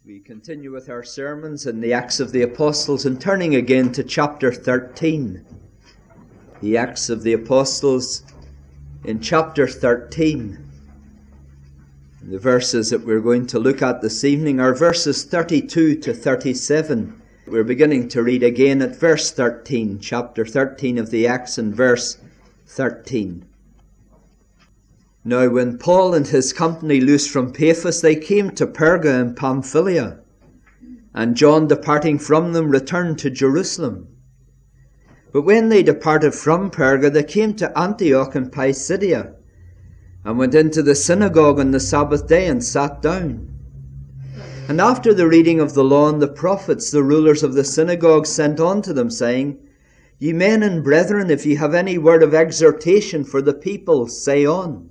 We continue with our sermons in the Acts of the Apostles and turning again to chapter 13. The Acts of the Apostles in chapter 13. And the verses that we're going to look at this evening are verses 32 to 37. We're beginning to read again at verse 13, chapter 13 of the Acts and verse 13. Now when Paul and his company loosed from Paphos, they came to Perga in Pamphylia, and John departing from them returned to Jerusalem. But when they departed from Perga, they came to Antioch in Pisidia, and went into the synagogue on the Sabbath day and sat down. And after the reading of the law and the prophets, the rulers of the synagogue sent unto them, saying, Ye men and brethren, if ye have any word of exhortation for the people, say on.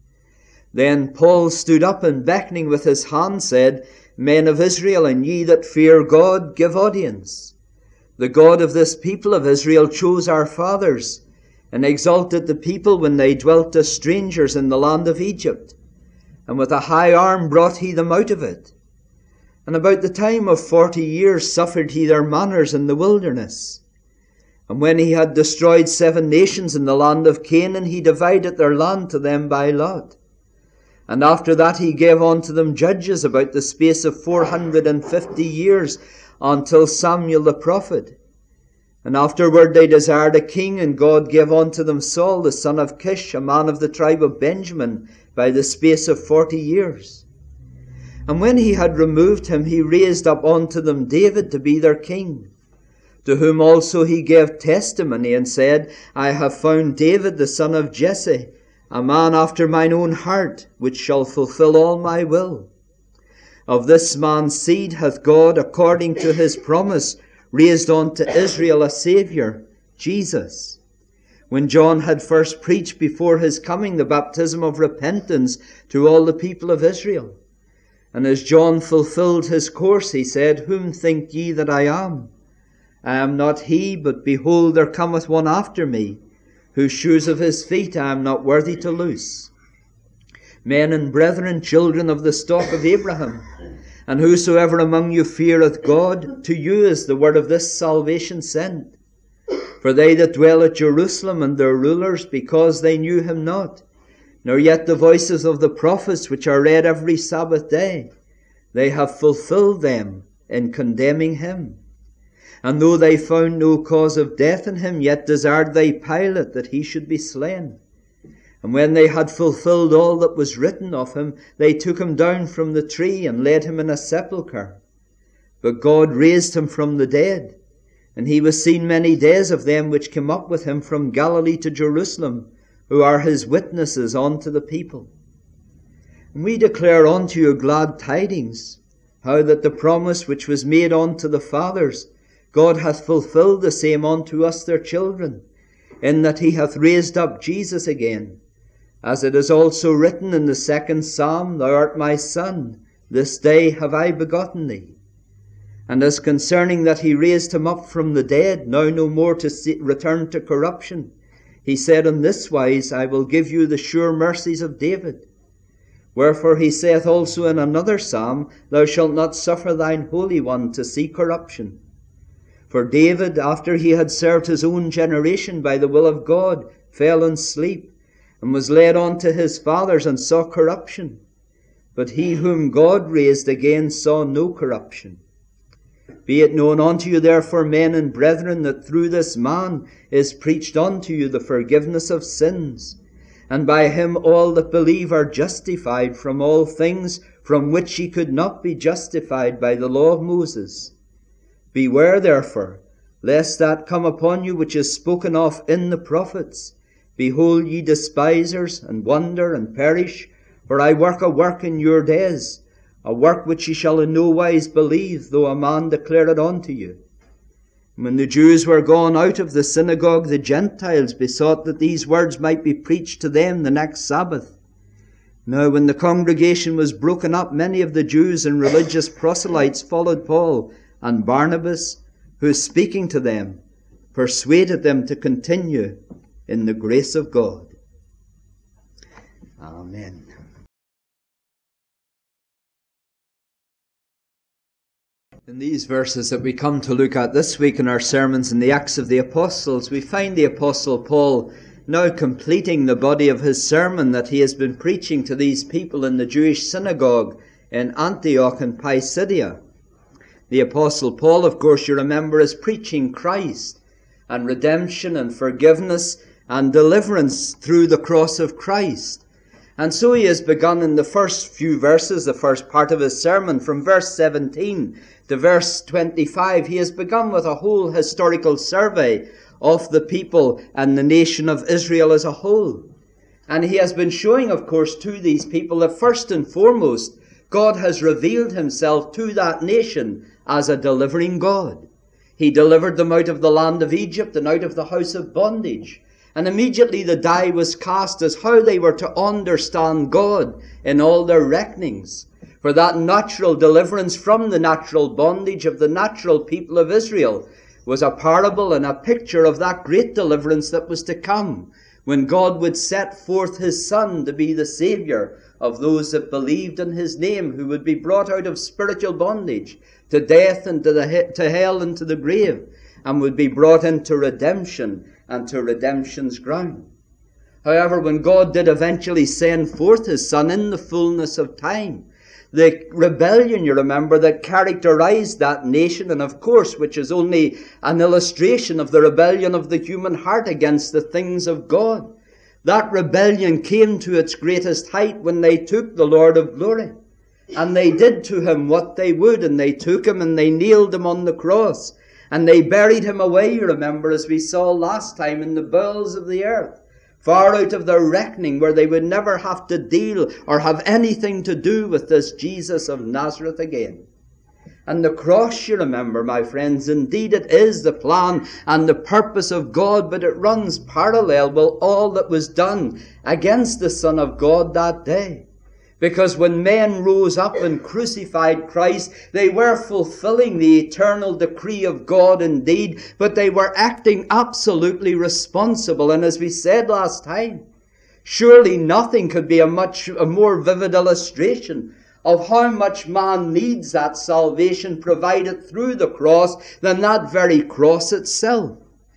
Then Paul stood up and beckoning with his hand said, Men of Israel, and ye that fear God, give audience. The God of this people of Israel chose our fathers, and exalted the people when they dwelt as strangers in the land of Egypt, and with a high arm brought he them out of it. And about the time of 40 years suffered he their manners in the wilderness. And when he had destroyed 7 nations in the land of Canaan, he divided their land to them by lot. And after that he gave unto them judges about the space of 450 years, until Samuel the prophet. And afterward they desired a king, and God gave unto them Saul the son of Kish, a man of the tribe of Benjamin, by the space of 40 years. And when he had removed him, he raised up unto them David to be their king, to whom also he gave testimony, and said, I have found David the son of Jesse, a man after mine own heart, which shall fulfill all my will. Of this man's seed hath God, according to his promise, raised unto Israel a Saviour, Jesus. When John had first preached before his coming the baptism of repentance to all the people of Israel. And as John fulfilled his course, he said, Whom think ye that I am? I am not he, but behold, there cometh one after me, whose shoes of his feet I am not worthy to loose. Men and brethren, children of the stock of Abraham, and whosoever among you feareth God, to you is the word of this salvation sent. For they that dwell at Jerusalem and their rulers, because they knew him not, nor yet the voices of the prophets which are read every Sabbath day, they have fulfilled them in condemning him. And though they found no cause of death in him, yet desired they Pilate that he should be slain. And when they had fulfilled all that was written of him, they took him down from the tree and laid him in a sepulchre. But God raised him from the dead, and he was seen many days of them which came up with him from Galilee to Jerusalem, who are his witnesses unto the people. And we declare unto you glad tidings, how that the promise which was made unto the fathers, God hath fulfilled the same unto us their children, in that he hath raised up Jesus again, as it is also written in the 2nd Psalm, Thou art my son, this day have I begotten thee. And as concerning that he raised him up from the dead, now no more to return to corruption, he said in this wise, I will give you the sure mercies of David. Wherefore he saith also in another psalm, Thou shalt not suffer thine Holy One to see corruption. For David, after he had served his own generation by the will of God, fell in sleep, and was led on to his fathers, and saw corruption. But he whom God raised again saw no corruption. Be it known unto you therefore, men and brethren, that through this man is preached unto you the forgiveness of sins, and by him all that believe are justified from all things from which ye could not be justified by the law of Moses. Beware therefore, lest that come upon you which is spoken of in the prophets. Behold, ye despisers, and wonder, and perish, for I work a work in your days, a work which ye shall in no wise believe, though a man declare it unto you. When the Jews were gone out of the synagogue, the Gentiles besought that these words might be preached to them the next Sabbath. Now when the congregation was broken up, many of the Jews and religious proselytes followed Paul and Barnabas, who speaking to them, persuaded them to continue in the grace of God. Amen. In these verses that we come to look at this week in our sermons in the Acts of the Apostles, we find the Apostle Paul now completing the body of his sermon that he has been preaching to these people in the Jewish synagogue in Antioch and Pisidia. The Apostle Paul, of course, you remember, is preaching Christ and redemption and forgiveness and deliverance through the cross of Christ. And so he has begun in the first few verses, the first part of his sermon, from verse 17 to verse 25, he has begun with a whole historical survey of the people and the nation of Israel as a whole. And he has been showing, of course, to these people that first and foremost, God has revealed himself to that nation as a delivering God. He delivered them out of the land of Egypt and out of the house of bondage. And immediately the die was cast as how they were to understand God in all their reckonings. For that natural deliverance from the natural bondage of the natural people of Israel was a parable and a picture of that great deliverance that was to come, when God would set forth his Son to be the Saviour of those that believed in his name, who would be brought out of spiritual bondage to death and to hell and to the grave, and would be brought into redemption and to redemption's ground. However, when God did eventually send forth his Son in the fullness of time, the rebellion, you remember, that characterized that nation, and of course, which is only an illustration of the rebellion of the human heart against the things of God, that rebellion came to its greatest height when they took the Lord of glory. And they did to him what they would, and they took him and they nailed him on the cross. And they buried him away, you remember, as we saw last time, in the bowels of the earth, far out of their reckoning, where they would never have to deal or have anything to do with this Jesus of Nazareth again. And the cross, you remember, my friends, indeed it is the plan and the purpose of God, but it runs parallel with all that was done against the Son of God that day. Because when men rose up and crucified Christ, they were fulfilling the eternal decree of God indeed, but they were acting absolutely responsible. And as we said last time, surely nothing could be a more vivid illustration of how much man needs that salvation provided through the cross than that very cross itself.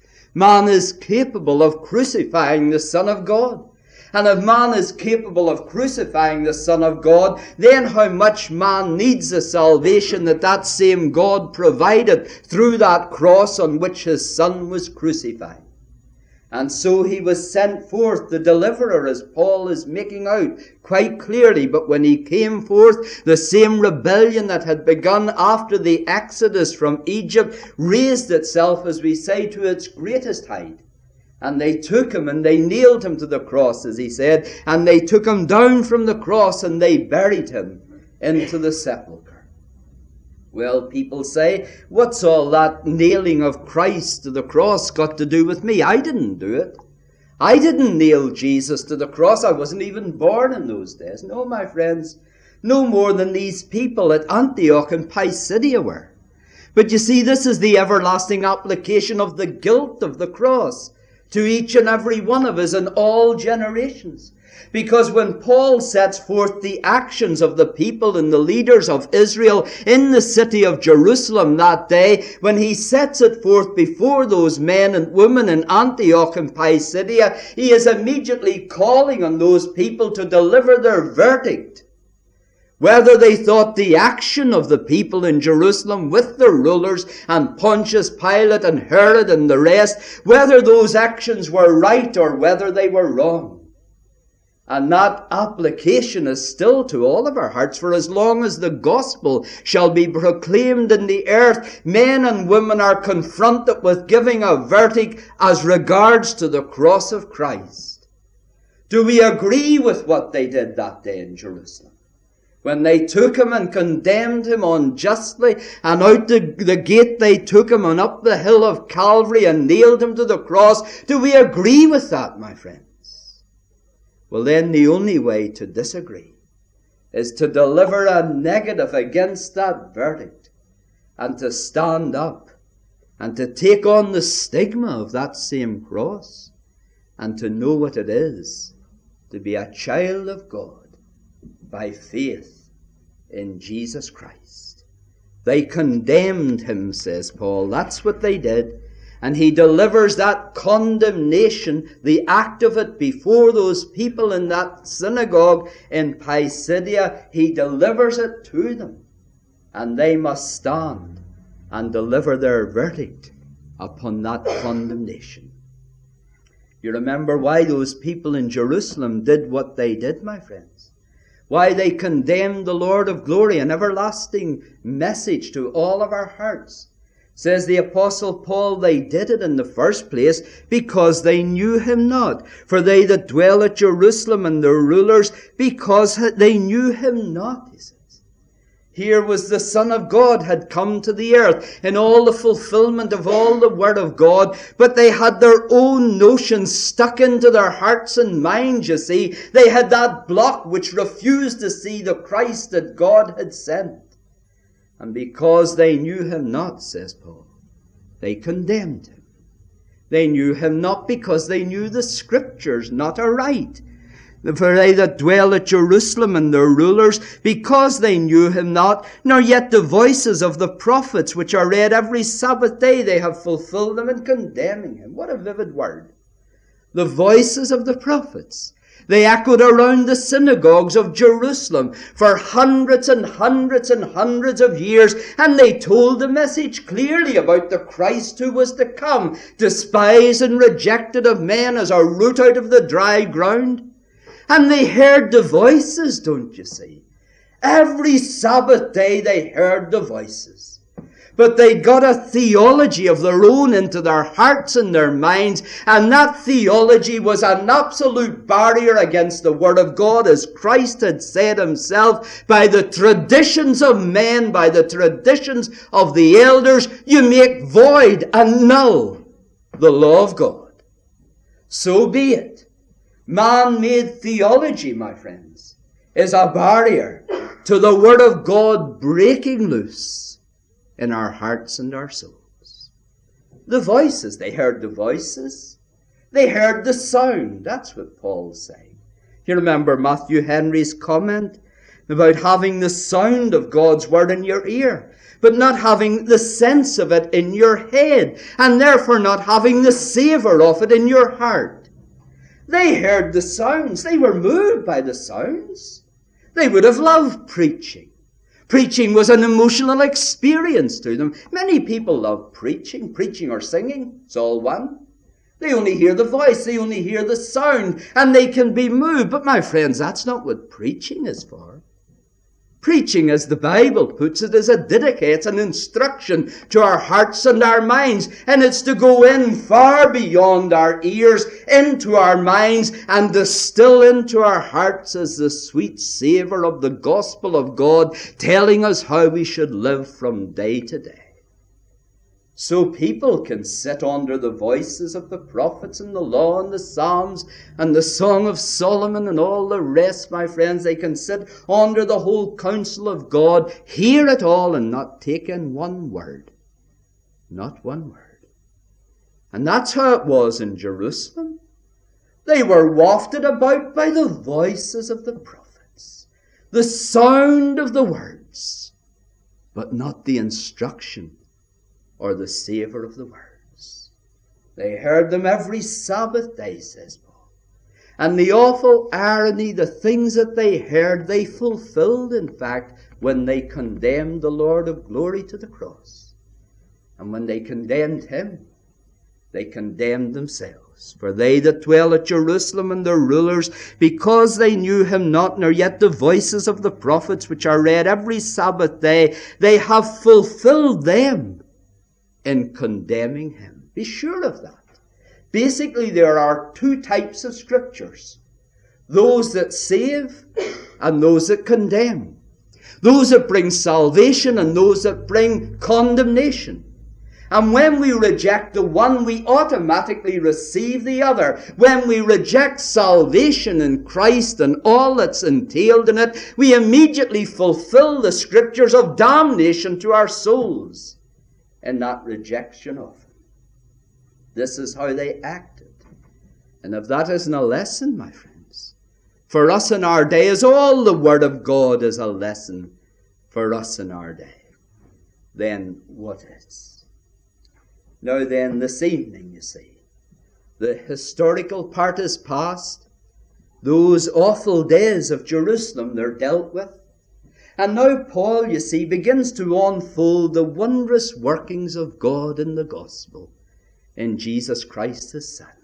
Man is capable of crucifying the Son of God. And if man is capable of crucifying the Son of God, then how much man needs the salvation that same God provided through that cross on which his Son was crucified. And so he was sent forth, the deliverer, as Paul is making out quite clearly. But when he came forth, the same rebellion that had begun after the exodus from Egypt raised itself, as we say, to its greatest height. And they took him and they nailed him to the cross, as he said, and they took him down from the cross and they buried him into the sepulchre. Well, people say, what's all that nailing of Christ to the cross got to do with me? I didn't do it. I didn't nail Jesus to the cross. I wasn't even born in those days. No, my friends, no more than these people at Antioch and Pisidia were. But you see, this is the everlasting application of the guilt of the cross to each and every one of us in all generations. Because when Paul sets forth the actions of the people and the leaders of Israel in the city of Jerusalem that day, when he sets it forth before those men and women in Antioch and Pisidia, he is immediately calling on those people to deliver their verdict. Whether they thought the action of the people in Jerusalem with the rulers and Pontius Pilate and Herod and the rest, whether those actions were right or whether they were wrong. And that application is still to all of our hearts, for as long as the gospel shall be proclaimed in the earth, men and women are confronted with giving a verdict as regards to the cross of Christ. Do we agree with what they did that day in Jerusalem? When they took him and condemned him unjustly, and out the gate they took him and up the hill of Calvary and nailed him to the cross. Do we agree with that, my friends? Well, then the only way to disagree is to deliver a negative against that verdict, and to stand up and to take on the stigma of that same cross, and to know what it is to be a child of God by faith in Jesus Christ. They condemned him, says Paul. That's what they did. And he delivers that condemnation, the act of it, before those people in that synagogue in Pisidia. He delivers it to them. And they must stand and deliver their verdict upon that condemnation. You remember why those people in Jerusalem did what they did, my friends? Why they condemned the Lord of glory, an everlasting message to all of our hearts. Says the Apostle Paul, they did it in the first place because they knew him not. For they that dwell at Jerusalem and their rulers, because they knew him not, he says. Here was the Son of God had come to the earth in all the fulfillment of all the Word of God, but they had their own notions stuck into their hearts and minds, you see. They had that block which refused to see the Christ that God had sent. And because they knew him not, says Paul, they condemned him. They knew him not because they knew the Scriptures not aright. For they that dwell at Jerusalem and their rulers, because they knew him not, nor yet the voices of the prophets, which are read every Sabbath day, they have fulfilled them in condemning him. What a vivid word. The voices of the prophets. They echoed around the synagogues of Jerusalem for hundreds and hundreds and hundreds of years, and they told the message clearly about the Christ who was to come, despised and rejected of men as a root out of the dry ground. And they heard the voices, don't you see? Every Sabbath day they heard the voices. But they got a theology of their own into their hearts and their minds, and that theology was an absolute barrier against the Word of God, as Christ had said himself, by the traditions of men, by the traditions of the elders, you make void and null the law of God. So be it. Man-made theology, my friends, is a barrier to the Word of God breaking loose in our hearts and our souls. The voices, they heard the voices. They heard the sound. That's what Paul's saying. You remember Matthew Henry's comment about having the sound of God's Word in your ear, but not having the sense of it in your head, and therefore not having the savour of it in your heart. They heard the sounds. They were moved by the sounds. They would have loved preaching. Preaching was an emotional experience to them. Many people love preaching. Preaching or singing, it's all one. They only hear the voice. They only hear the sound. And they can be moved. But my friends, that's not what preaching is for. Preaching, as the Bible puts it, is a didache. It's an instruction to our hearts and our minds. And it's to go in far beyond our ears, into our minds, and distill into our hearts as the sweet savour of the gospel of God, telling us how we should live from day to day. So people can sit under the voices of the prophets and the law and the Psalms and the Song of Solomon and all the rest, my friends. They can sit under the whole counsel of God, hear it all, and not take in one word. Not one word. And that's how it was in Jerusalem. They were wafted about by the voices of the prophets, the sound of the words, but not the instruction or the savour of the words. They heard them every Sabbath day, says Paul. And the awful irony, the things that they heard, they fulfilled, in fact, when they condemned the Lord of glory to the cross. And when they condemned him, they condemned themselves. For they that dwell at Jerusalem and their rulers, because they knew him not, nor yet the voices of the prophets which are read every Sabbath day, they have fulfilled them in condemning him. Be sure of that. Basically, there are two types of scriptures. Those that save and those that condemn. Those that bring salvation and those that bring condemnation. And when we reject the one, we automatically receive the other. When we reject salvation in Christ and all that's entailed in it, we immediately fulfill the scriptures of damnation to our souls in that rejection of him. This is how they acted. And if that isn't a lesson, my friends, for us in our day, as all the Word of God is a lesson for us in our day. then what is? Now then, this evening, you see, the historical part is past. Those awful days of Jerusalem, they're dealt with. And now Paul, you see, begins to unfold the wondrous workings of God in the gospel, in Jesus Christ his Son.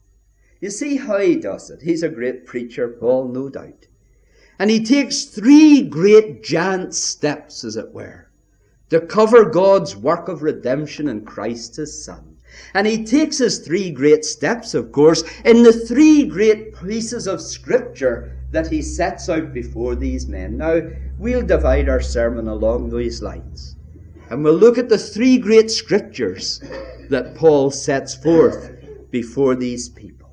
You see how he does it. He's a great preacher, Paul, no doubt. And he takes three great giant steps, as it were, to cover God's work of redemption in Christ his Son. And he takes his three great steps, of course, in the three great pieces of Scripture that he sets out before these men. Now, we'll divide our sermon along these lines. And we'll look at the three great Scriptures that Paul sets forth before these people.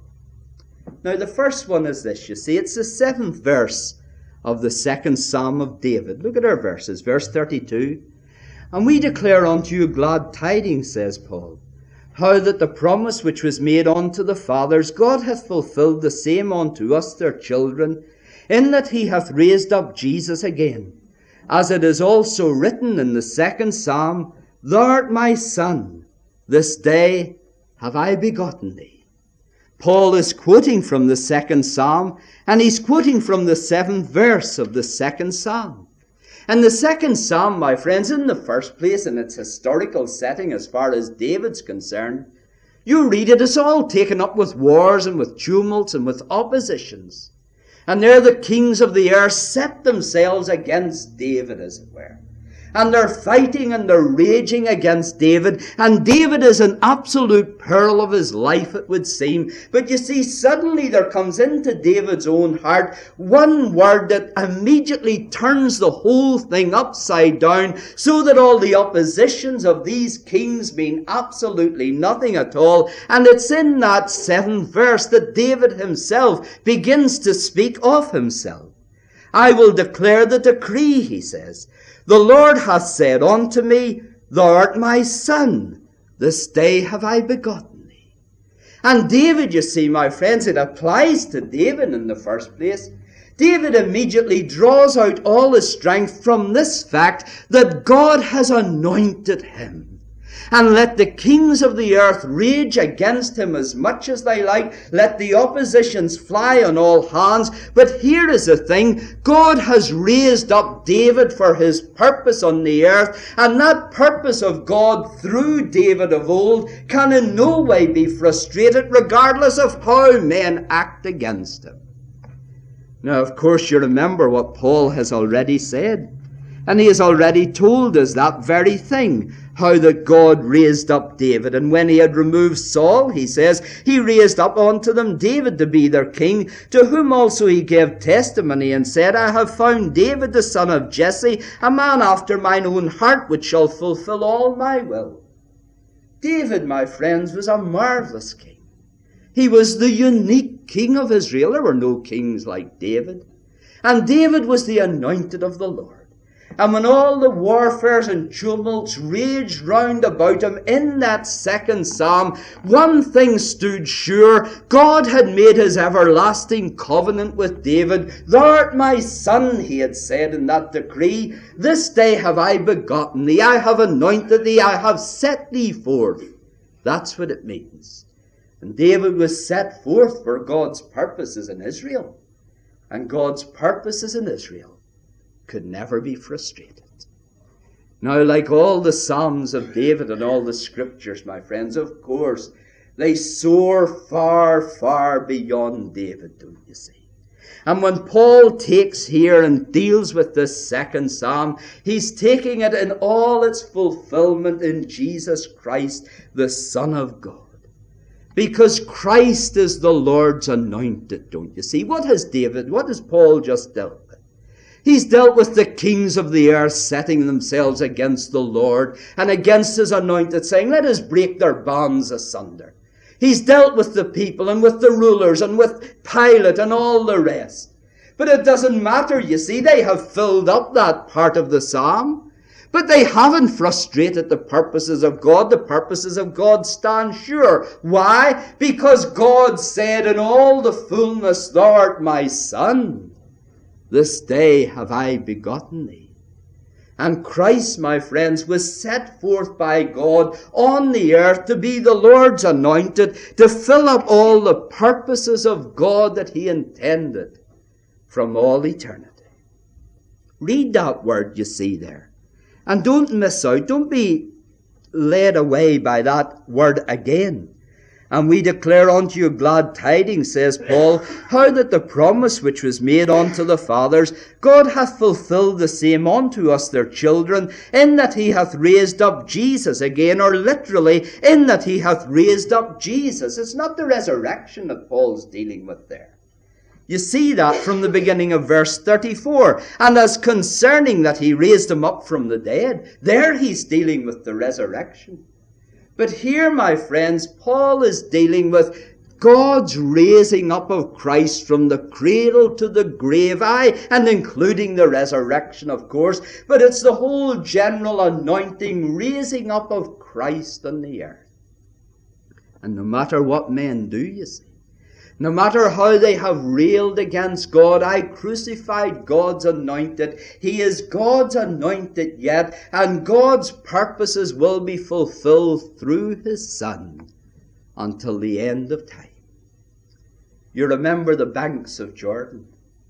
Now, the first one is this, you see. It's the 7th verse of the 2nd Psalm of David. Look at our verses. Verse 32. And we declare unto you glad tidings, says Paul, how that the promise which was made unto the fathers, God hath fulfilled the same unto us their children, in that he hath raised up Jesus again, as it is also written in the 2nd Psalm, Thou art my Son, this day have I begotten thee. Paul is quoting from the 2nd Psalm, and he's quoting from the 7th verse of the 2nd Psalm. And the 2nd Psalm, my friends, in the first place, in its historical setting as far as David's concerned, you read it, it's all taken up with wars and with tumults and with oppositions. And there the kings of the earth set themselves against David, as it were. And they're fighting and they're raging against David. And David is in absolute peril of his life, it would seem. But you see, suddenly there comes into David's own heart one word that immediately turns the whole thing upside down, so that all the oppositions of these kings mean absolutely nothing at all. And it's in that 7th verse that David himself begins to speak of himself. I will declare the decree, he says. The Lord hath said unto me, Thou art my Son, this day have I begotten thee. And David, you see, my friends, it applies to David in the first place. David immediately draws out all his strength from this fact that God has anointed him. And let the kings of the earth rage against him as much as they like. Let the oppositions fly on all hands. But here is the thing. God has raised up David for his purpose on the earth. And that purpose of God through David of old can in no way be frustrated, regardless of how men act against him. Now, of course, you remember what Paul has already said. And he has already told us that very thing, how that God raised up David. And when he had removed Saul, he says, he raised up unto them David to be their king, to whom also he gave testimony and said, I have found David the son of Jesse, a man after mine own heart, which shall fulfill all my will. David, my friends, was a marvelous king. He was the unique king of Israel. There were no kings like David. And David was the anointed of the Lord. And when all the warfares and tumults raged round about him in that 2nd Psalm, one thing stood sure. God had made his everlasting covenant with David. Thou art my Son, he had said in that decree. This day have I begotten thee. I have anointed thee. I have set thee forth. That's what it means. And David was set forth for God's purposes in Israel. And God's purposes in Israel could never be frustrated. Now, like all the Psalms of David and all the Scriptures, my friends, of course, they soar far, far beyond David, don't you see? And when Paul takes here and deals with this 2nd Psalm, he's taking it in all its fulfillment in Jesus Christ, the Son of God. Because Christ is the Lord's anointed, don't you see? What has Paul just dealt with? He's dealt with the kings of the earth setting themselves against the Lord and against his anointed, saying, let us break their bonds asunder. He's dealt with the people and with the rulers and with Pilate and all the rest. But it doesn't matter, you see. They have filled up that part of the psalm. But they haven't frustrated the purposes of God. The purposes of God stand sure. Why? Because God said in all the fullness, Thou art my Son. This day have I begotten thee. And Christ, my friends, was set forth by God on the earth to be the Lord's anointed, to fill up all the purposes of God that he intended from all eternity. Read that word you see there. And don't miss out. Don't be led away by that word again. And we declare unto you glad tidings, says Paul, how that the promise which was made unto the fathers, God hath fulfilled the same unto us their children, in that he hath raised up Jesus again, or literally, in that he hath raised up Jesus. It's not the resurrection that Paul's dealing with there. You see that from the beginning of verse 34. And as concerning that he raised him up from the dead, there he's dealing with the resurrection. But here, my friends, Paul is dealing with God's raising up of Christ from the cradle to the grave, and including the resurrection, of course, but it's the whole general anointing, raising up of Christ on the earth. And no matter what men do, you see, no matter how they have railed against God, I crucified God's anointed. He is God's anointed yet, and God's purposes will be fulfilled through his Son until the end of time. You remember the banks of Jordan.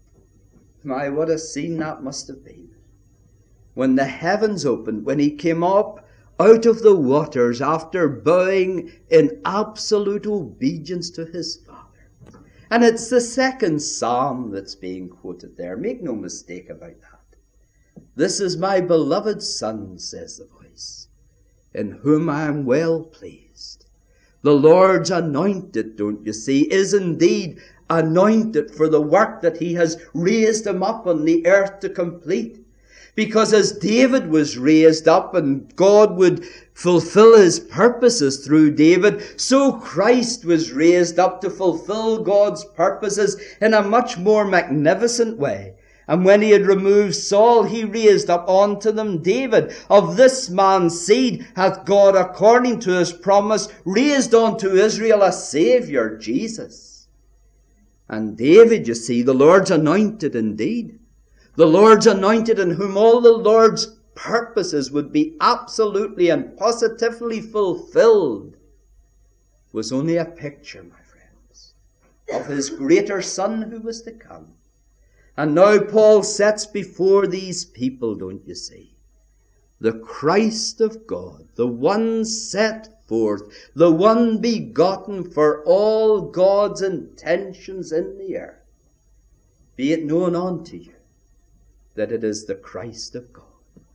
My, what a scene that must have been. When the heavens opened, when he came up out of the waters after bowing in absolute obedience to his Father. And it's the second psalm that's being quoted there. Make no mistake about that. This is my beloved Son, says the voice, in whom I am well pleased. The Lord's anointed, don't you see, is indeed anointed for the work that he has raised him up on the earth to complete. Because as David was raised up and God would fulfill his purposes through David, so Christ was raised up to fulfill God's purposes in a much more magnificent way. And when he had removed Saul, he raised up unto them David. Of this man's seed hath God, according to his promise, raised unto Israel a Saviour, Jesus. And David, you see, the Lord's anointed indeed. The Lord's anointed, in whom all the Lord's purposes would be absolutely and positively fulfilled, was only a picture, my friends, of his greater Son who was to come. And now Paul sets before these people, don't you see, the Christ of God, the one set forth, the one begotten for all God's intentions in the earth. Be it known unto you that it is the Christ of God.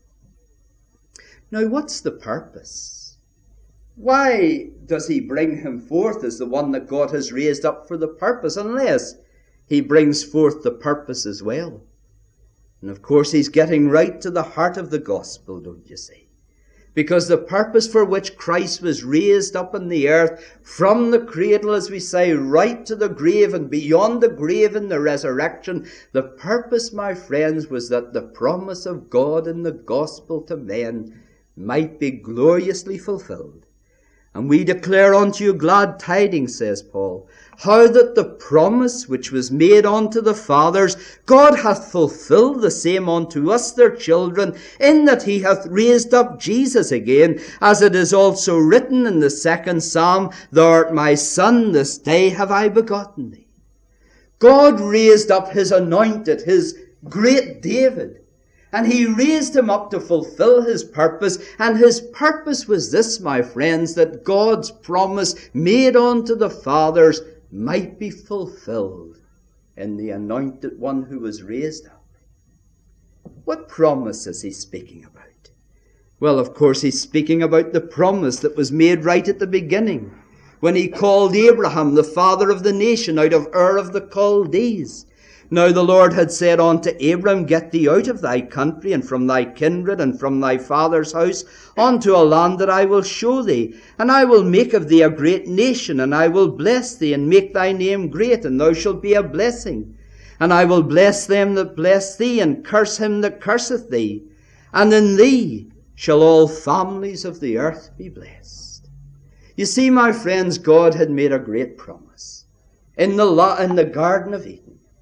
Now, what's the purpose? Why does he bring him forth as the one that God has raised up for the purpose, unless he brings forth the purpose as well? And of course, he's getting right to the heart of the gospel, don't you see? Because the purpose for which Christ was raised up in the earth, from the cradle, as we say, right to the grave and beyond the grave in the resurrection, the purpose, my friends, was that the promise of God in the gospel to men might be gloriously fulfilled. And we declare unto you glad tidings, says Paul, how that the promise which was made unto the fathers, God hath fulfilled the same unto us their children, in that he hath raised up Jesus again, as it is also written in the second psalm, Thou art my Son, this day have I begotten thee. God raised up his anointed, his great David, and he raised him up to fulfill his purpose. And his purpose was this, my friends, that God's promise made unto the fathers might be fulfilled in the anointed one who was raised up. What promise is he speaking about? Well, of course, he's speaking about the promise that was made right at the beginning, when he called Abraham, the father of the nation, out of Ur of the Chaldees. Now the Lord had said unto Abram, Get thee out of thy country, and from thy kindred, and from thy father's house, unto a land that I will show thee. And I will make of thee a great nation, and I will bless thee, and make thy name great, and thou shalt be a blessing. And I will bless them that bless thee, and curse him that curseth thee. And in thee shall all families of the earth be blessed. You see, my friends, God had made a great promise. In the Garden of Eden,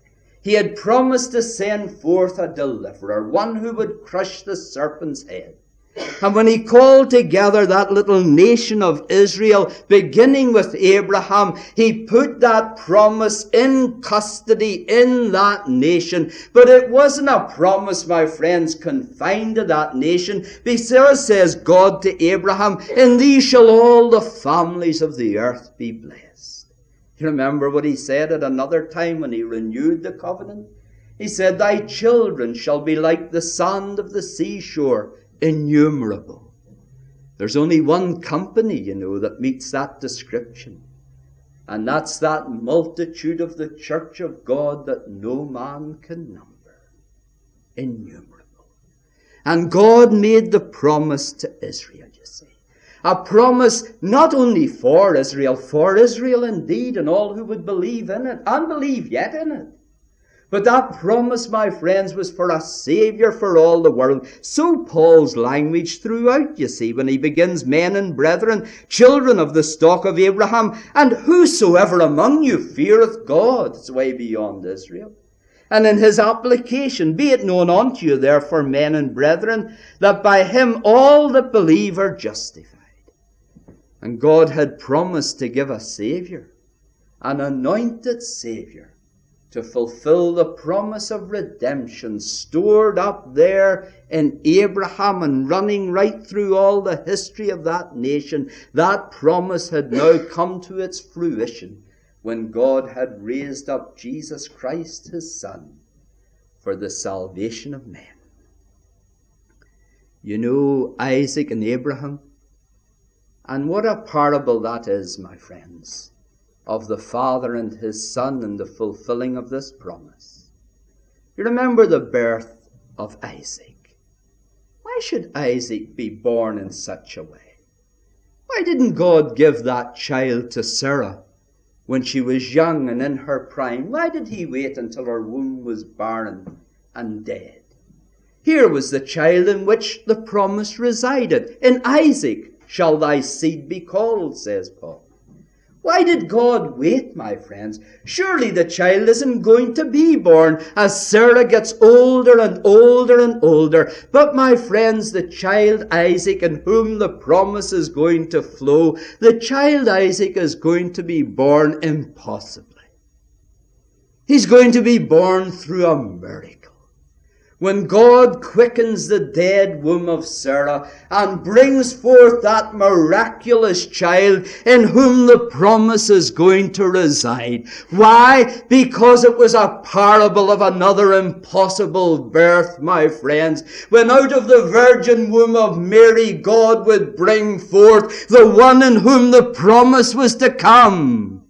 He had promised to send forth a deliverer, one who would crush the serpent's head. And when he called together that little nation of Israel, beginning with Abraham, he put that promise in custody in that nation. But it wasn't a promise, my friends, confined to that nation. Because says God to Abraham, "In thee shall all the families of the earth be blessed." You remember what he said at another time when he renewed the covenant? He said, "Thy children shall be like the sand of the seashore, innumerable." There's only one company, that meets that description. And that's that multitude of the church of God that no man can number. Innumerable. And God made the promise to Israel, you see. A promise not only for Israel indeed, and all who would believe in it, and believe yet in it. But that promise, my friends, was for a Saviour for all the world. So Paul's language throughout, you see, when he begins, "Men and brethren, children of the stock of Abraham, and whosoever among you feareth God." It's way beyond Israel. And in his application, "Be it known unto you, therefore, men and brethren, that by him all that believe are justified." And God had promised to give a Saviour, an anointed Saviour, to fulfill the promise of redemption stored up there in Abraham and running right through all the history of that nation. That promise had now come to its fruition when God had raised up Jesus Christ, his Son, for the salvation of men. Isaac and Abraham, and what a parable that is, my friends, of the Father and his Son and the fulfilling of this promise. You remember the birth of Isaac. Why should Isaac be born in such a way? Why didn't God give that child to Sarah when she was young and in her prime? Why did he wait until her womb was barren and dead? Here was the child in which the promise resided. "In Isaac shall thy seed be called," says Paul. Why did God wait, my friends? Surely the child isn't going to be born as Sarah gets older and older and older. But my friends, the child Isaac, in whom the promise is going to flow, the child Isaac is going to be born impossibly. He's going to be born through a miracle. When God quickens the dead womb of Sarah and brings forth that miraculous child in whom the promise is going to reside. Why? Because it was a parable of another impossible birth, my friends. When out of the virgin womb of Mary, God would bring forth the one in whom the promise was to come.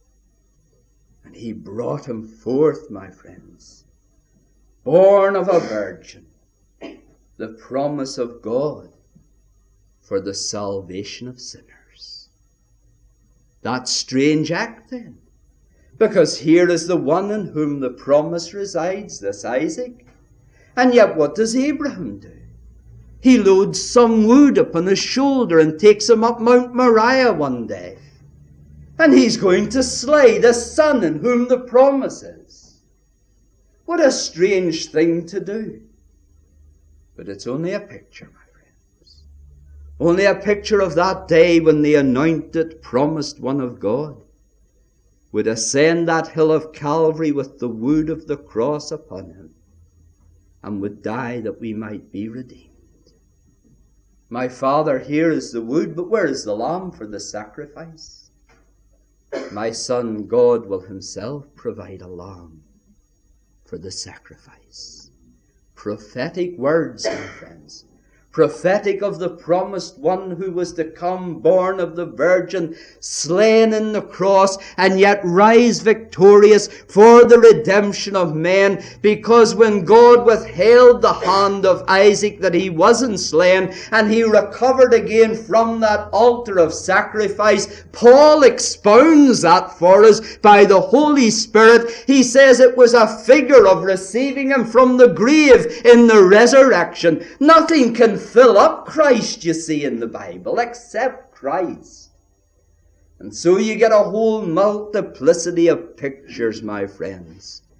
And he brought him forth, my friends, born of a virgin, the promise of God for the salvation of sinners. That strange act then, because here is the one in whom the promise resides, this Isaac. And yet what does Abraham do? He loads some wood upon his shoulder and takes him up Mount Moriah one day. And he's going to slay the son in whom the promise is. What a strange thing to do. But it's only a picture, my friends. Only a picture of that day when the anointed, promised one of God would ascend that hill of Calvary with the wood of the cross upon him and would die that we might be redeemed. My Father, here is the wood, but where is the lamb for the sacrifice? My Son, God will himself provide a lamb for the sacrifice. Prophetic words, my friends. Prophetic of the promised one who was to come, born of the Virgin, slain in the cross, and yet rise victorious for the redemption of men. Because when God withheld the hand of Isaac that he wasn't slain, and he recovered again from that altar of sacrifice, Paul expounds that for us by the Holy Spirit. He says it was a figure of receiving him from the grave in the resurrection. Nothing can fill up Christ, you see, in the Bible, except Christ. And so you get a whole multiplicity of pictures, my friends,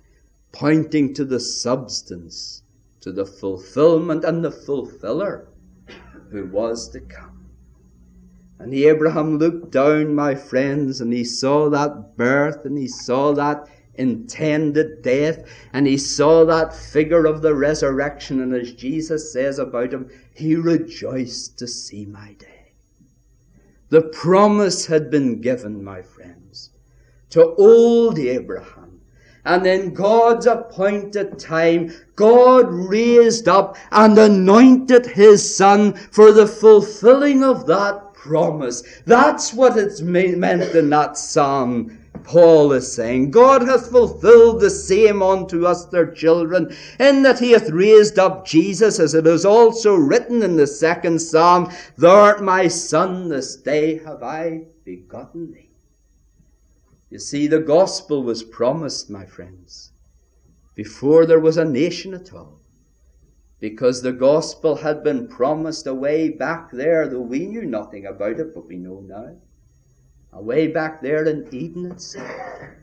pointing to the substance, to the fulfillment and the fulfiller who was to come. And Abraham looked down, my friends, and he saw that birth, and he saw that intended death, and he saw that figure of the resurrection, and as Jesus says about him, he rejoiced to see my day. The promise had been given, my friends, to old Abraham, and in God's appointed time, God raised up and anointed his son for the fulfilling of that promise. That's what it's meant in that psalm. Paul is saying, God hath fulfilled the same unto us their children, in that he hath raised up Jesus, as it is also written in the second psalm, Thou art my son, this day have I begotten thee. You see, the gospel was promised, my friends, before there was a nation at all, because the gospel had been promised away back there, though we knew nothing about it, but we know now. Away back there in Eden itself.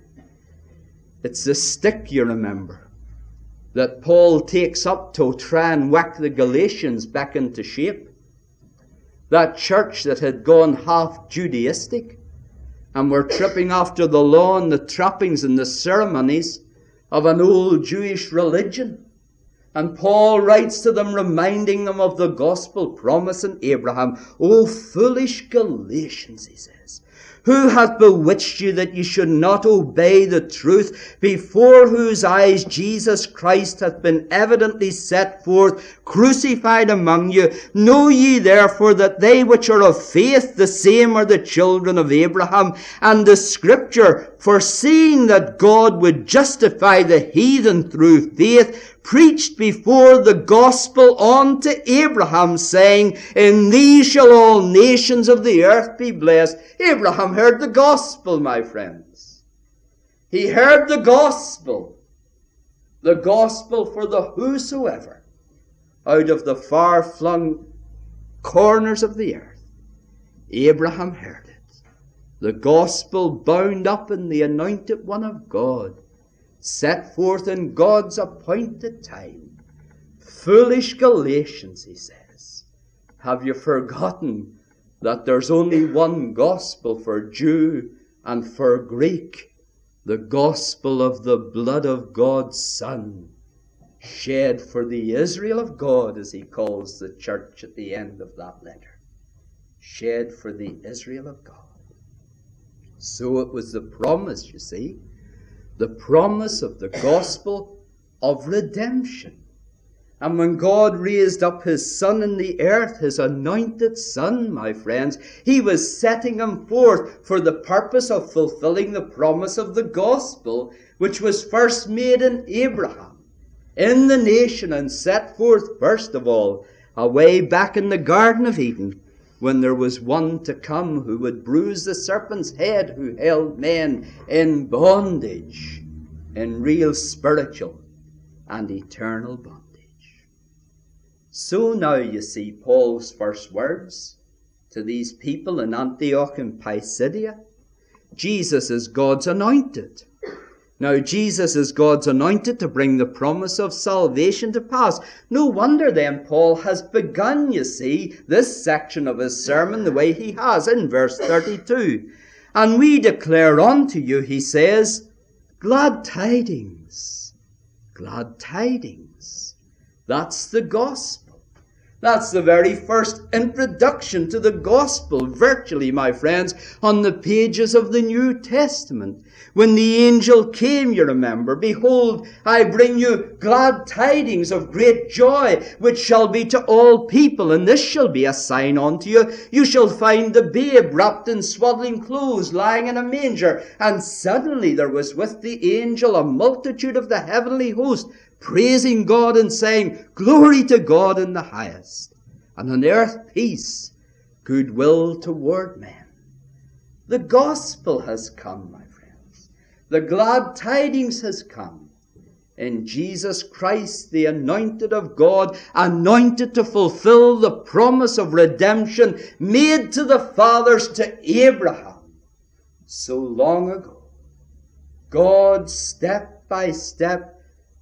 It's the stick, you remember, that Paul takes up to try and whack the Galatians back into shape. That church that had gone half Judaistic and were tripping after the law and the trappings and the ceremonies of an old Jewish religion. And Paul writes to them, reminding them of the gospel promise in Abraham. O foolish Galatians, he says, who hath bewitched you that you should not obey the truth, before whose eyes Jesus Christ hath been evidently set forth, crucified among you? Know ye therefore that they which are of faith, the same are the children of Abraham. And the scripture, foreseeing that God would justify the heathen through faith, preached before the gospel unto Abraham, saying, In thee shall all nations of the earth be blessed. Abraham heard the gospel, my friends. He heard the gospel for the whosoever, out of the far-flung corners of the earth. Abraham heard it. The gospel bound up in the anointed one of God, set forth in God's appointed time. Foolish Galatians, he says, have you forgotten that there's only one gospel for Jew and for Greek? The gospel of the blood of God's Son, shed for the Israel of God, as he calls the church at the end of that letter. Shed for the Israel of God. So it was the promise, you see, the promise of the gospel of redemption. And when God raised up his Son in the earth, his anointed Son, my friends, he was setting him forth for the purpose of fulfilling the promise of the gospel, which was first made in Abraham, in the nation, and set forth first of all, away back in the Garden of Eden, when there was one to come who would bruise the serpent's head, who held men in bondage, in real spiritual and eternal bondage. So now you see Paul's first words to these people in Antioch and Pisidia. Jesus is God's anointed. Now Jesus is God's anointed to bring the promise of salvation to pass. No wonder then Paul has begun, you see, this section of his sermon the way he has in verse 32. And we declare unto you, he says, glad tidings. Glad tidings. That's the gospel. That's the very first introduction to the gospel, virtually, my friends, on the pages of the New Testament. When the angel came, you remember, behold, I bring you glad tidings of great joy, which shall be to all people, and this shall be a sign unto you. You shall find the babe wrapped in swaddling clothes, lying in a manger. And suddenly there was with the angel a multitude of the heavenly host, praising God and saying, Glory to God in the highest, and on earth peace, goodwill toward men. The gospel has come, my friends. The glad tidings has come in Jesus Christ, the anointed of God, anointed to fulfill the promise of redemption made to the fathers, to Abraham, so long ago. God, step by step,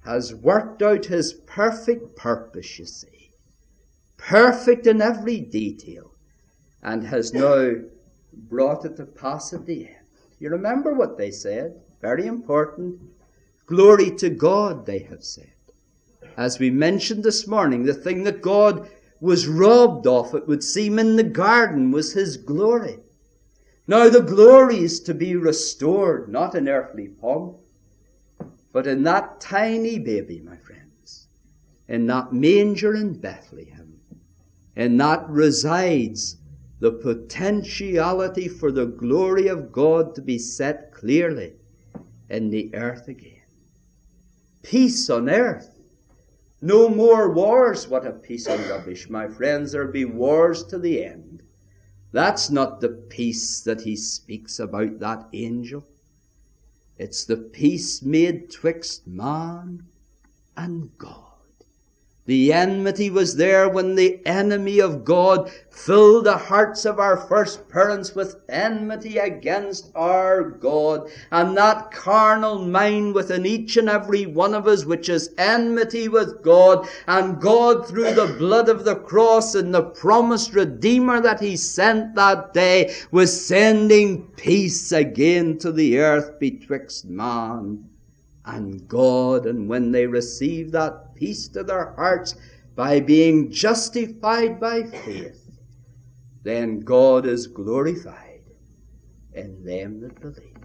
has worked out his perfect purpose, you see, perfect in every detail, and has now brought it to pass at the end. You remember what they said? Very important. Glory to God, they have said. As we mentioned this morning, the thing that God was robbed of, it would seem, in the garden was his glory. Now the glory is to be restored, not in earthly pomp, but in that tiny baby, my friends, in that manger in Bethlehem. In that resides the potentiality for the glory of God to be set clearly in the earth again. Peace on earth. No more wars. What a piece of rubbish, my friends. There'll be wars to the end. That's not the peace that he speaks about, that angel. It's the peace made twixt man and God. The enmity was there when the enemy of God filled the hearts of our first parents with enmity against our God. And that carnal mind within each and every one of us, which is enmity with God, and God through the blood of the cross and the promised Redeemer that he sent that day, was sending peace again to the earth betwixt man and God. And when they receive that peace to their hearts by being justified by faith, then God is glorified in them that believe.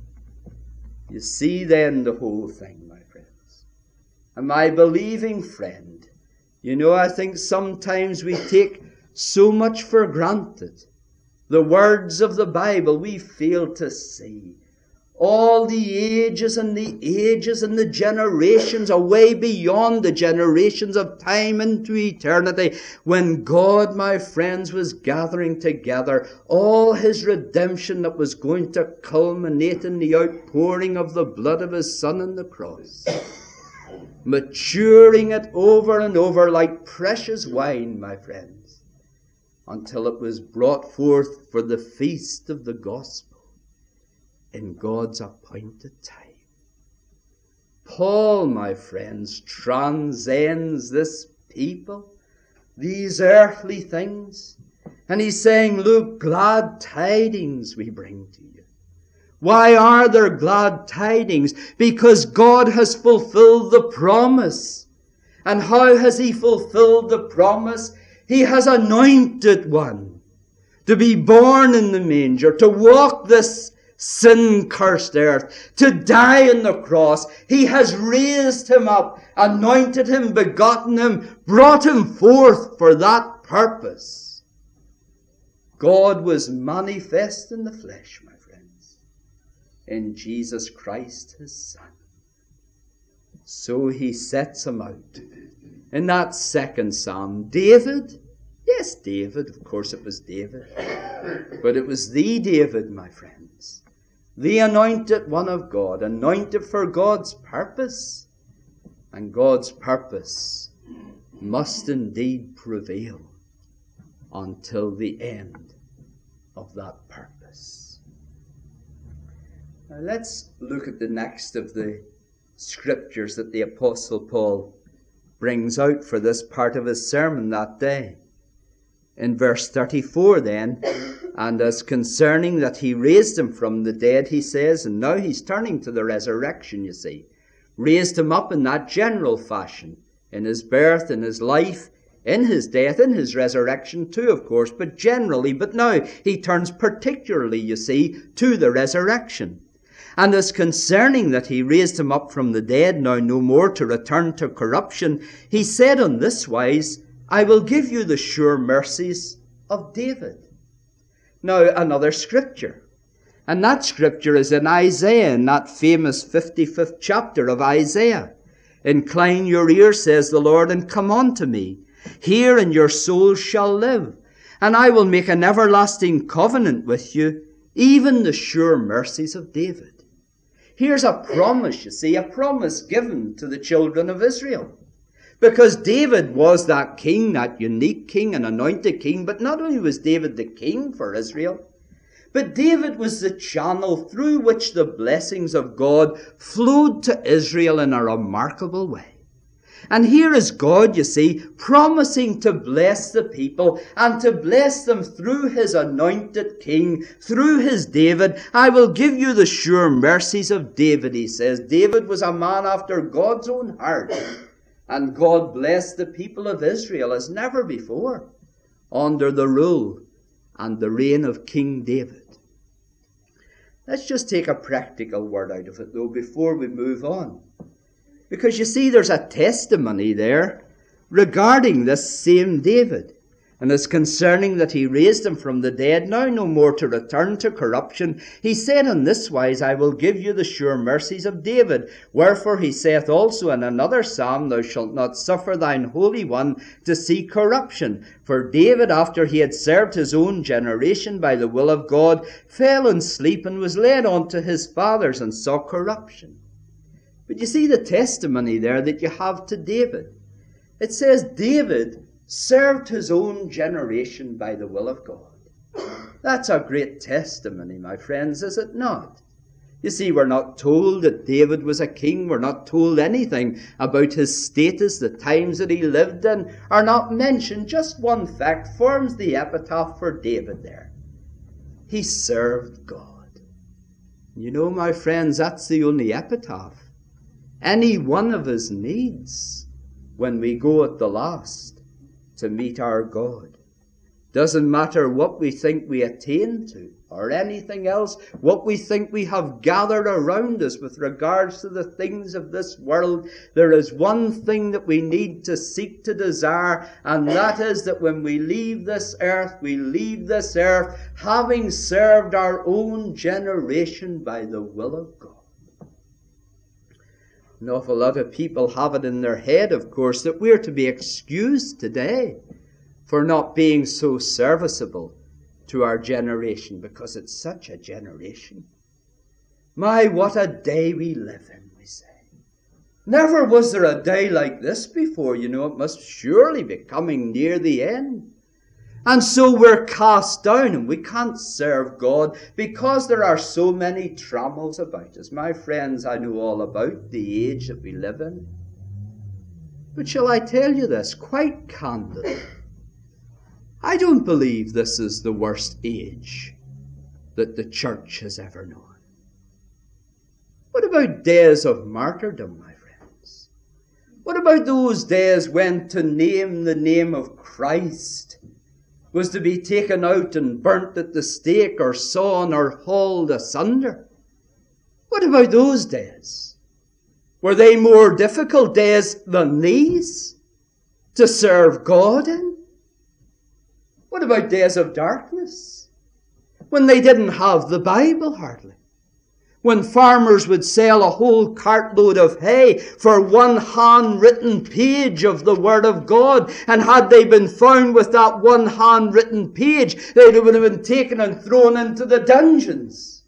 You see then the whole thing, my friends. And my believing friend, you know, I think sometimes we take so much for granted. The words of the Bible we fail to see. All the ages and the generations, away beyond the generations of time into eternity, when God, my friends, was gathering together all his redemption that was going to culminate in the outpouring of the blood of his Son on the cross, maturing it over and over like precious wine, my friends, until it was brought forth for the feast of the gospel in God's appointed time. Paul, my friends, transcends this people, these earthly things, and he's saying, look, glad tidings we bring to you. Why are there glad tidings? Because God has fulfilled the promise. And how has he fulfilled the promise? He has anointed one to be born in the manger, to walk this sin-cursed earth, to die on the cross. He has raised him up, anointed him, begotten him, brought him forth for that purpose. God was manifest in the flesh, my friends, in Jesus Christ, his Son. So he sets him out. In that second psalm, David, yes, David, of course it was David, but it was the David, my friends, the anointed one of God, anointed for God's purpose. And God's purpose must indeed prevail until the end of that purpose. Now let's look at the next of the scriptures that the Apostle Paul brings out for this part of his sermon that day. In verse 34 then, and as concerning that he raised him from the dead, he says, and now he's turning to the resurrection, you see. Raised him up in that general fashion, in his birth, in his life, in his death, in his resurrection too, of course, but generally. But now he turns particularly, you see, to the resurrection. And as concerning that he raised him up from the dead, now no more to return to corruption, he said on this wise, I will give you the sure mercies of David. Now, another scripture. And that scripture is in Isaiah, in that famous 55th chapter of Isaiah. Incline your ear, says the Lord, and come unto me. Hear, and your soul shall live. And I will make an everlasting covenant with you, even the sure mercies of David. Here's a promise, you see, a promise given to the children of Israel. Because David was that king, that unique king, an anointed king, but not only was David the king for Israel, But David was the channel through which the blessings of God flowed to Israel in a remarkable way. And here is God, you see, promising to bless the people and to bless them through his anointed king, through his David. I will give you the sure mercies of David, he says. David was a man after God's own heart. And God blessed the people of Israel as never before under the rule and the reign of King David. Let's just take a practical word out of it, though, before we move on. Because you see, there's a testimony there regarding this same David. And it's concerning that he raised him from the dead, now no more to return to corruption. He said in this wise, I will give you the sure mercies of David. Wherefore he saith also in another psalm, Thou shalt not suffer thine Holy One to see corruption. For David, after he had served his own generation by the will of God, fell in sleep and was laid on to his fathers and saw corruption. But you see the testimony there that you have to David. It says David served his own generation by the will of God. That's a great testimony, my friends, is it not? You see, we're not told that David was a king. We're not told anything about his status. The times that he lived in are not mentioned. Just one fact forms the epitaph for David there. He served God. You know, my friends, that's the only epitaph any one of us needs when we go at the last to meet our God. Doesn't matter what we think we attain to or anything else, what we think we have gathered around us with regards to the things of this world. There is one thing that we need to seek to desire, and that is that when we leave this earth having served our own generation by the will of God. An awful lot of people have it in their head, of course, that we're to be excused today for not being so serviceable to our generation, because it's such a generation. My, what a day we live in, we say. Never was there a day like this before. You know, it must surely be coming near the end. And so we're cast down and we can't serve God because there are so many trammels about us. My friends, I know all about the age that we live in. But shall I tell you this quite candidly? I don't believe this is the worst age that the church has ever known. What about days of martyrdom, my friends? What about those days when to name the name of Christ was to be taken out and burnt at the stake or sawn or hauled asunder? What about those days? Were they more difficult days than these to serve God in? What about days of darkness, when they didn't have the Bible hardly? When farmers would sell a whole cartload of hay for one handwritten page of the Word of God, and had they been found with that one handwritten page, they would have been taken and thrown into the dungeons.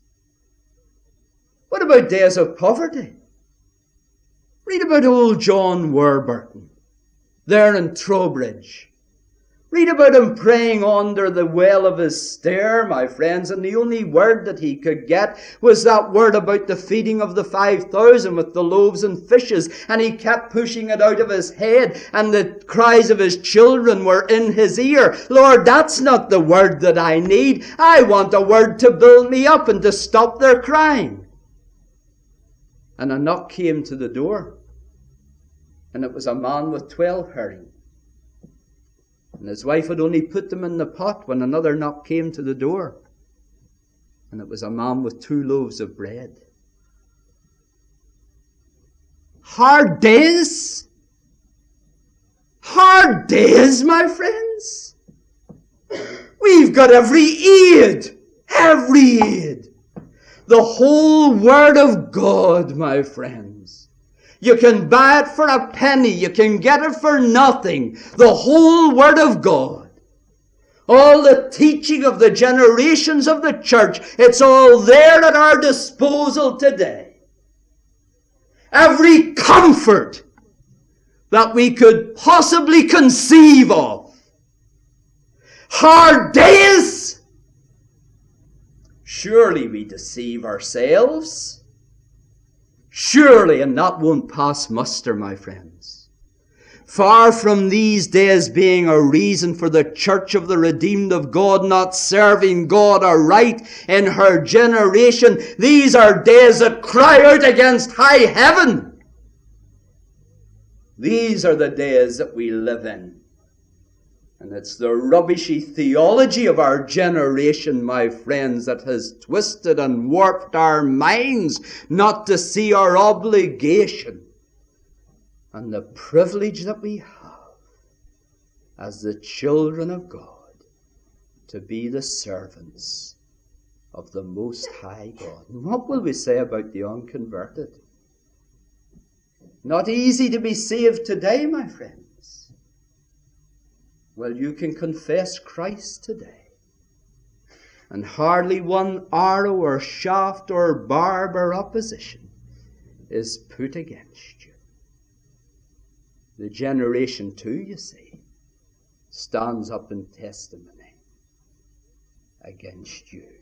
What about days of poverty? Read about old John Warburton, there in Trowbridge. Read about him praying under the well of his stair, my friends, and the only word that he could get was that word about the feeding of the 5,000 with the loaves and fishes, and he kept pushing it out of his head, and the cries of his children were in his ear. Lord, that's not the word that I need. I want a word to build me up and to stop their crying. And a knock came to the door, and it was a man with 12 herring. And his wife had only put them in the pot when another knock came to the door. And it was a man with 2 loaves of bread. Hard days? Hard days, my friends? We've got every aid. Every aid. The whole Word of God, my friends. You can buy it for a penny. You can get it for nothing. The whole Word of God. All the teaching of the generations of the church. It's all there at our disposal today. Every comfort that we could possibly conceive of. Hard days. Surely we deceive ourselves. Surely, and that won't pass muster, my friends. Far from these days being a reason for the church of the redeemed of God not serving God aright in her generation, these are days that cry out against high heaven. These are the days that we live in. And it's the rubbishy theology of our generation, my friends, that has twisted and warped our minds not to see our obligation and the privilege that we have as the children of God to be the servants of the Most High God. And what will we say about the unconverted? Not easy to be saved today, my friends. Well, you can confess Christ today, and hardly one arrow or shaft or barb or opposition is put against you. The generation too, you see, stands up in testimony against you.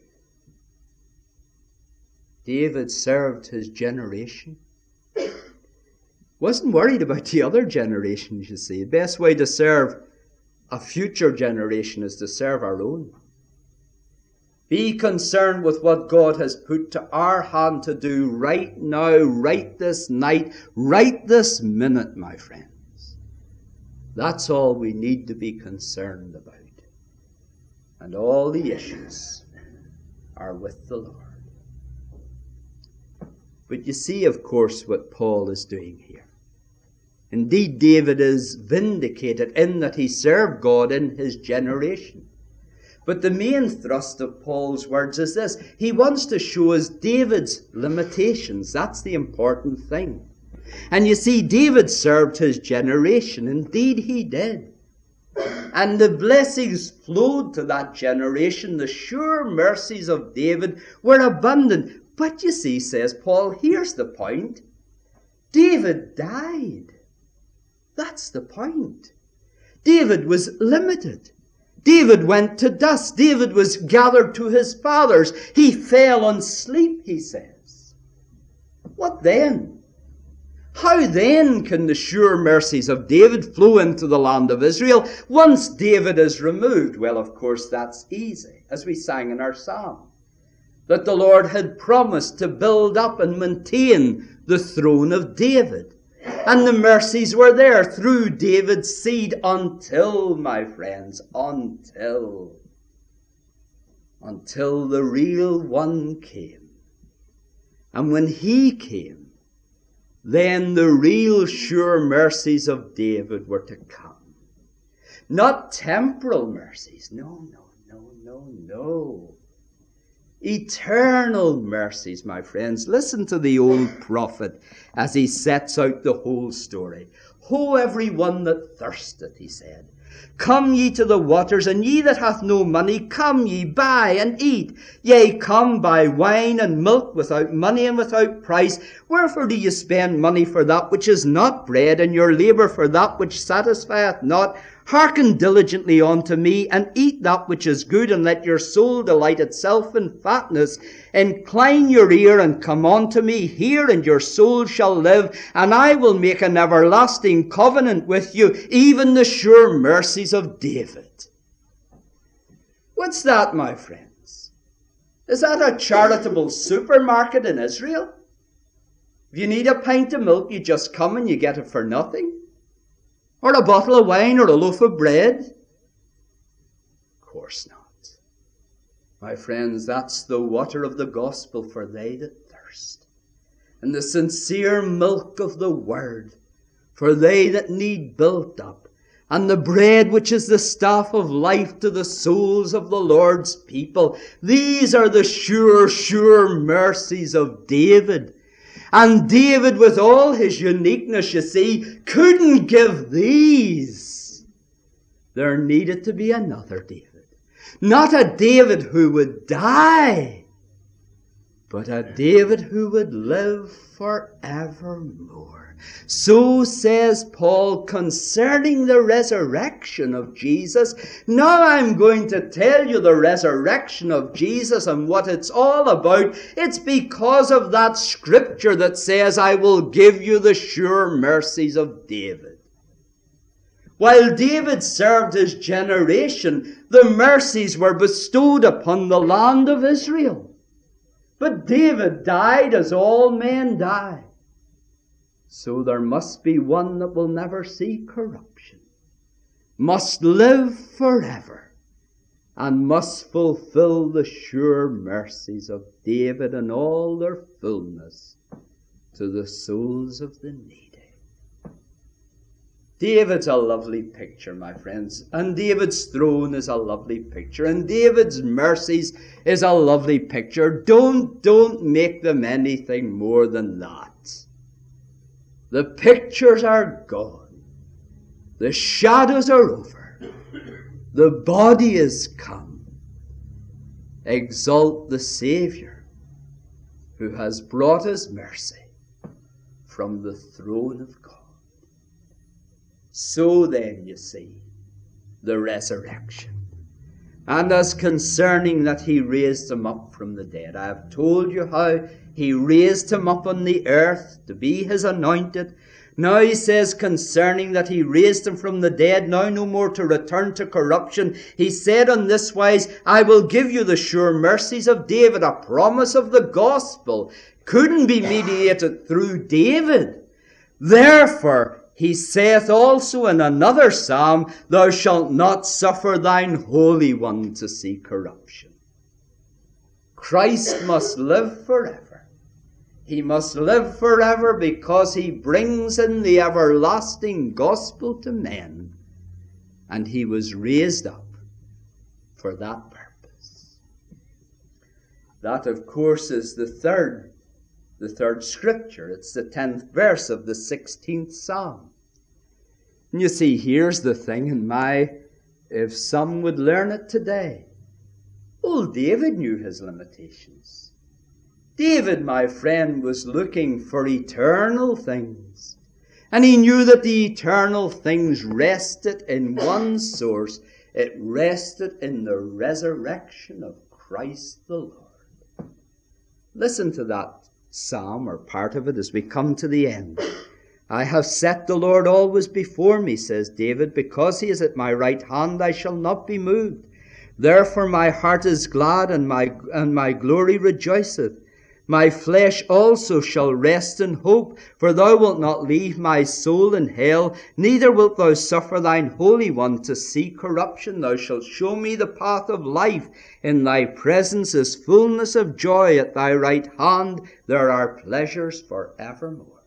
David served his generation. Wasn't worried about the other generations, you see. The best way to serve a future generation is to serve our own. Be concerned with what God has put to our hand to do right now, right this night, right this minute, my friends. That's all we need to be concerned about. And all the issues are with the Lord. But you see, of course, what Paul is doing here. Indeed, David is vindicated in that he served God in his generation. But the main thrust of Paul's words is this. He wants to show us David's limitations. That's the important thing. And you see, David served his generation. Indeed, he did. And the blessings flowed to that generation. The sure mercies of David were abundant. But you see, says Paul, here's the point. David died. That's the point. David was limited. David went to dust. David was gathered to his fathers. He fell on sleep, he says. What then? How then can the sure mercies of David flow into the land of Israel once David is removed? Well, of course, that's easy, as we sang in our psalm, that the Lord had promised to build up and maintain the throne of David. And the mercies were there through David's seed until, my friends, until the real one came. And when he came, then the real sure mercies of David were to come. Not temporal mercies. No. Eternal mercies, my friends. Listen to the old prophet as he sets out the whole story. Ho, every one that thirsteth, he said. Come ye to the waters, and ye that hath no money, come ye, buy and eat. Yea, come, buy wine and milk without money and without price. Wherefore do ye spend money for that which is not bread, and your labour for that which satisfieth not? Hearken diligently unto me, and eat that which is good, and let your soul delight itself in fatness. Incline your ear, and come unto me. Hear, and your soul shall live, and I will make an everlasting covenant with you, even the sure mercies of David. What's that, my friends? Is that a charitable supermarket in Israel? If you need a pint of milk, you just come and you get it for nothing? Or a bottle of wine, or a loaf of bread? Of course not. My friends, that's the water of the gospel for they that thirst, and the sincere milk of the word for they that need built up, and the bread which is the staff of life to the souls of the Lord's people. These are the sure mercies of David. And David, with all his uniqueness, you see, couldn't give these. There needed to be another David. Not a David who would die, but a David who would live forevermore. So says Paul concerning the resurrection of Jesus. Now I'm going to tell you the resurrection of Jesus and what it's all about. It's because of that scripture that says, I will give you the sure mercies of David. While David served his generation, the mercies were bestowed upon the land of Israel. But David died as all men die. So there must be one that will never see corruption, must live forever, and must fulfill the sure mercies of David in all their fullness to the souls of the needy. David's a lovely picture, my friends, and David's throne is a lovely picture, and David's mercies is a lovely picture. Don't make them anything more than that. The pictures are gone. The shadows are over. The body is come. Exalt the Saviour, who has brought us mercy from the throne of God. So then, you see, the resurrection. And as concerning that he raised him up from the dead, I have told you how he raised him up on the earth to be his anointed. Now he says concerning that he raised him from the dead, now no more to return to corruption. He said on this wise, I will give you the sure mercies of David. A promise of the gospel couldn't be mediated through David. Therefore, he saith also in another psalm, thou shalt not suffer thine Holy One to see corruption. Christ must live forever. He must live forever because he brings in the everlasting gospel to men. And he was raised up for that purpose. That, of course, is the third scripture. It's the 10th verse of the 16th Psalm. And you see, here's the thing, if some would learn it today. Old David knew his limitations. David, my friend, was looking for eternal things. And he knew that the eternal things rested in one source. It rested in the resurrection of Christ the Lord. Listen to that psalm, or part of it, as we come to the end. I have set the Lord always before me, says David. Because he is at my right hand, I shall not be moved. Therefore my heart is glad, and my glory rejoiceth. My flesh also shall rest in hope, for thou wilt not leave my soul in hell, neither wilt thou suffer thine Holy One to see corruption. Thou shalt show me the path of life. In thy presence is fullness of joy. At thy right hand there are pleasures for evermore.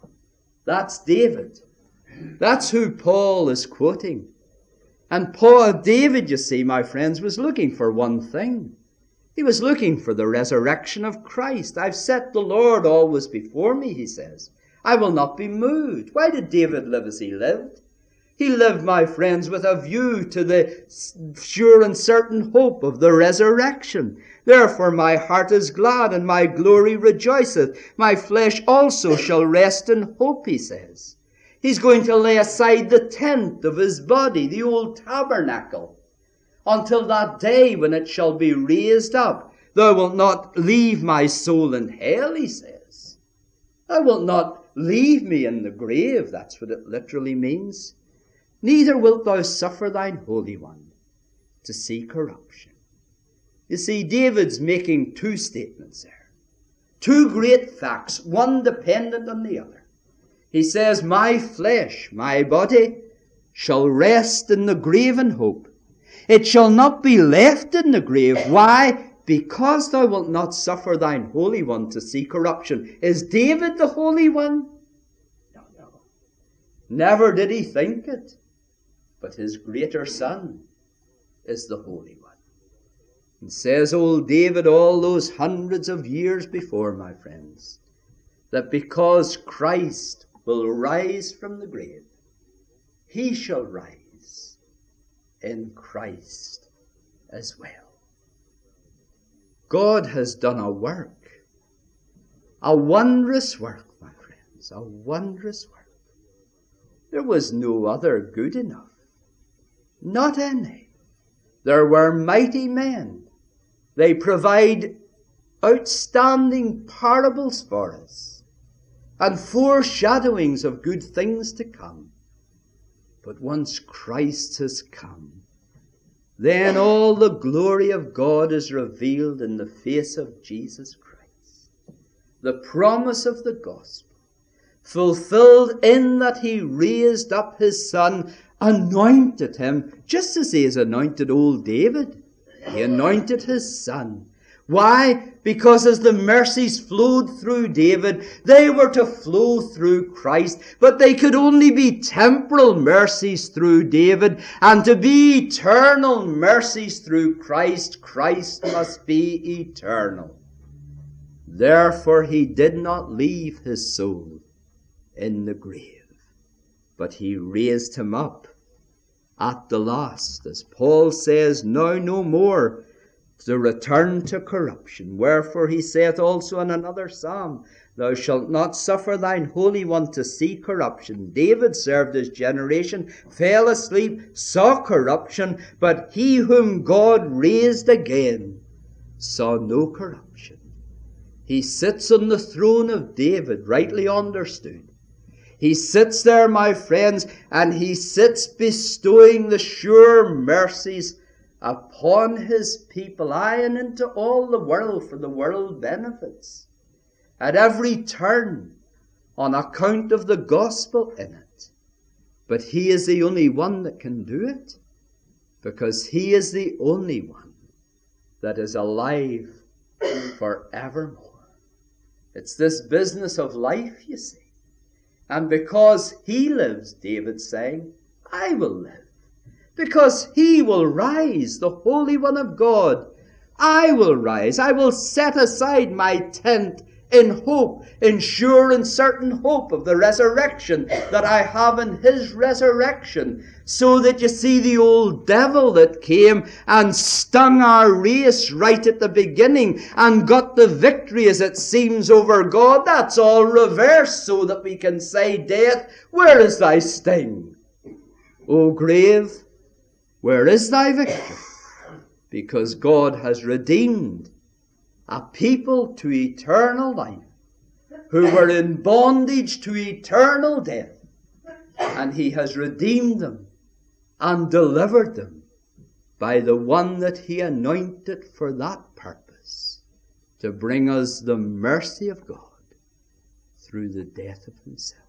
That's David. That's who Paul is quoting. And David, you see, my friends, was looking for one thing. He was looking for the resurrection of Christ. I've set the Lord always before me, he says. I will not be moved. Why did David live as he lived? He lived, my friends, with a view to the sure and certain hope of the resurrection. Therefore my heart is glad, and my glory rejoiceth. My flesh also shall rest in hope, he says. He's going to lay aside the tent of his body, the old tabernacle, until that day when it shall be raised up. Thou wilt not leave my soul in hell, he says. Thou wilt not leave me in the grave. That's what it literally means. Neither wilt thou suffer thine Holy One to see corruption. You see, David's making two statements there. Two great facts, one dependent on the other. He says, my flesh, my body, shall rest in the grave in hope. It shall not be left in the grave. Why? Because thou wilt not suffer thine Holy One to see corruption. Is David the Holy One? No. Never did he think it. But his greater son is the Holy One. And says old David all those hundreds of years before, my friends, that because Christ will rise from the grave, he shall rise in Christ as well. God has done a work A wondrous work, my friends, a wondrous work. There was no other good enough. Not any. There were mighty men. They provide outstanding parables for us and foreshadowings of good things to come. But once Christ has come, then all the glory of God is revealed in the face of Jesus Christ. The promise of the gospel, fulfilled in that he raised up his Son, anointed him, just as he has anointed old David. He anointed his Son. Why? Because as the mercies flowed through David, they were to flow through Christ. But they could only be temporal mercies through David. And to be eternal mercies through Christ, Christ must be eternal. Therefore he did not leave his soul in the grave, but he raised him up at the last, as Paul says, now no more to return to corruption. Wherefore he saith also in another psalm, Thou shalt not suffer thine Holy One to see corruption. David served his generation, fell asleep, saw corruption, but he whom God raised again saw no corruption. He sits on the throne of David, rightly understood. He sits there, my friends, and he sits bestowing the sure mercies upon his people, aye, and into all the world, for the world benefits at every turn on account of the gospel in it. But he is the only one that can do it, because he is the only one that is alive forevermore. It's this business of life, you see. And because he lives, David's saying, I will live. Because he will rise, the Holy One of God. I will rise. I will set aside my tent in hope, in sure and certain hope of the resurrection that I have in his resurrection. So that you see, the old devil that came and stung our race right at the beginning and got the victory, as it seems, over God, that's all reversed, so that we can say, Death, where is thy sting? O grave, where is thy victory? Because God has redeemed a people to eternal life, who were in bondage to eternal death, and he has redeemed them and delivered them by the one that he anointed for that purpose, to bring us the mercy of God through the death of himself.